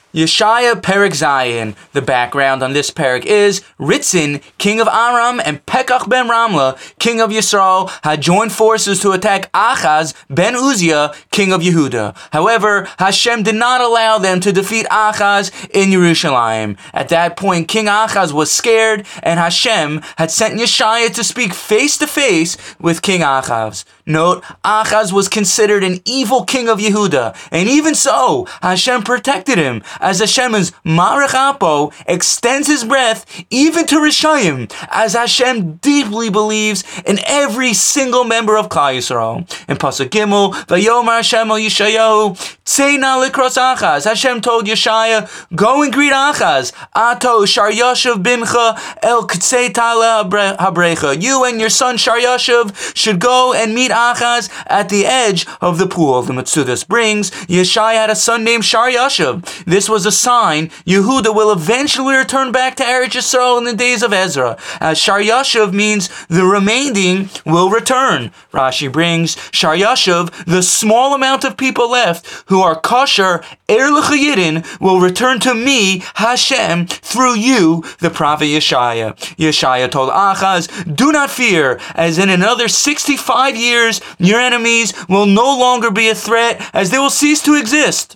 Yeshaya Perek Zayin. The background on this perek is Ritzin, king of Aram, and Pekach ben Ramla, king of Yisrael, had joined forces to attack Achaz ben Uzziah, king of Yehuda. However, Hashem did not allow them to defeat Achaz in Yerushalayim. At that point, King Achaz was scared, and Hashem had sent Yeshaya to speak face to face with King Achaz. Note, Achaz was considered an evil king of Yehuda, and even so, Hashem protected him, as Hashem's Marech Apo extends his breath even to Rishayim, as Hashem deeply believes in every single member of Klal Yisrael. In Pasuk Gimel, Vayomer Hashem el Yeshayahu, Tzei na likros Achaz. Hashem told Yeshaya, go and greet Achaz. Ato Sharyashav bincha el k'tzei tala habrecha. You and your son Sharyashav should go and meet Achaz at the edge of the pool. The Metzudas brings, Yeshaya had a son named Sharyashav. This was a sign Yehuda will eventually return back to Eretz Yisrael in the days of Ezra, as Sharyashav means the remaining will return. Rashi brings, Sharyashav, the small amount of people left who are kosher, Er L'Chayidin, will return to me, Hashem, through you, the prophet Yeshaya. Yeshaya told Achaz, do not fear, as in another 65 years, your enemies will no longer be a threat, as they will cease to exist.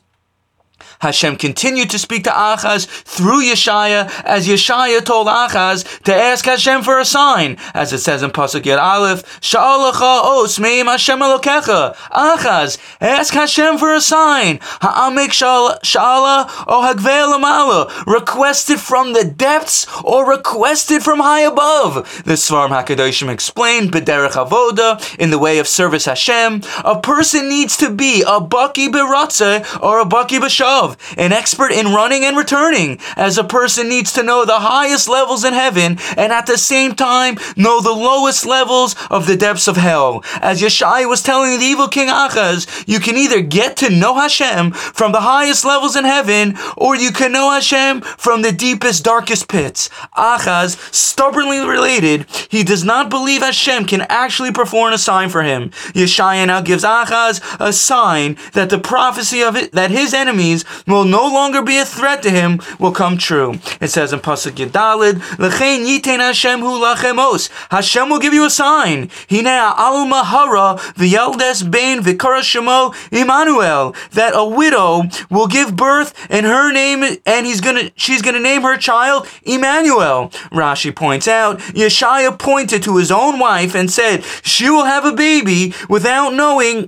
Hashem continued to speak to Achaz through Yeshaya, as Yeshaya told Achaz to ask Hashem for a sign, as it says in Pasuk Yud Aleph, Sha'alacha os me'im Hashem Elokecha. Achaz, ask Hashem for a sign. Ha'amek sha'ala o hagvei lamala, requested from the depths or requested from high above. The Svarim HaKadoshim explained, B'derech Avoda, in the way of service Hashem, a person needs to be a baki b'ratzeh or a baki b'shav, an expert in running and returning, as a person needs to know the highest levels in heaven and at the same time know the lowest levels of the depths of hell. As Yeshaya was telling the evil king Achaz, you can either get to know Hashem from the highest levels in heaven, or you can know Hashem from the deepest, darkest pits. Achaz stubbornly related, he does not believe Hashem can actually perform a sign for him. Yeshaya now gives Achaz a sign that the prophecy of it, that his enemies will no longer be a threat to him, will come true. It says in Pasuk Yudalid, L'chein yitein Hashem hu lachem os. Hashem will give you a sign. Hinei alma hara v'yaldes bein v'kara shemo Immanuel. That a widow will give birth, and her name, and she's gonna name her child Emmanuel. Rashi points out, Yeshaya pointed to his own wife and said she will have a baby without knowing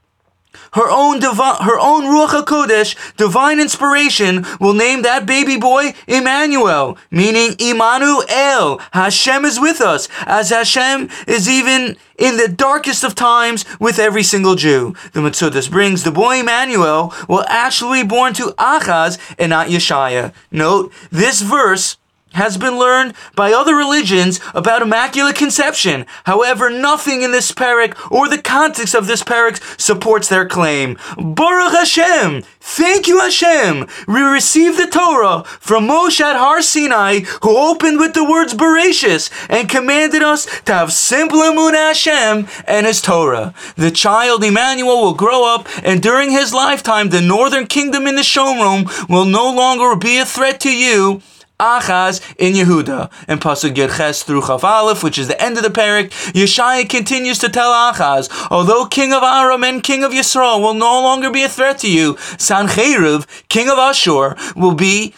her own Ruach HaKodesh, divine inspiration, will name that baby boy Emmanuel, meaning Immanuel. Hashem is with us, as Hashem is even in the darkest of times with every single Jew. The Metzudas brings, the boy Emmanuel will actually be born to Achaz and not Yeshaya. Note, this verse has been learned by other religions about Immaculate Conception. However, nothing in this perek or the context of this perek supports their claim. Baruch Hashem! Thank you, Hashem! We received the Torah from Moshe at Har Sinai, who opened with the words Bereshis and commanded us to have simple emunah Hashem and His Torah. The child Emmanuel will grow up, and during his lifetime, the northern kingdom in the Shomron will no longer be a threat to you, Achaz in Yehuda. And Pasuk Yud Ches through Chav Aleph, which is the end of the perek, Yeshaya continues to tell Achaz, although king of Aram and king of Yisrael will no longer be a threat to you, Sancheriv, king of Ashur, will be,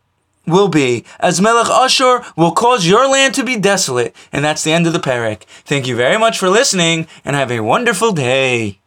as Melech Ashur will cause your land to be desolate. And that's the end of the perek. Thank you very much for listening, and have a wonderful day.